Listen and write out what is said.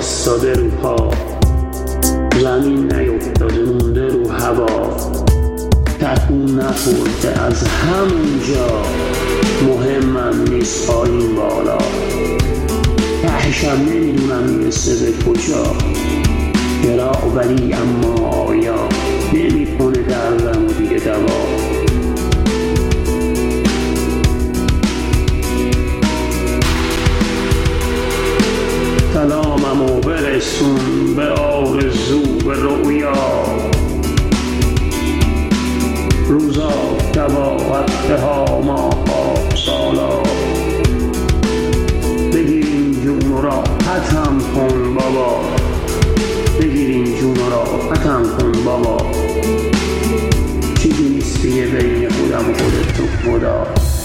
وایستاده رو پا، زمین نیفتاده مونده رو هوا، تکون نخورده از همونجا، مهمم نیست پایین بالا، تهشم نمیدونم میرسه به کجا، چرا ولی اما آیا نمیکنه دردم و دیگه دوا. سلاممو برسون به آرزو به رؤیا، روزا شبا هفته ها ماها سالا، بگیر این جون و راحتم کن بابا، بگیر این جون و راحتم کن بابا، چیزی نیست دیگه بین خودم و خودت و خدا.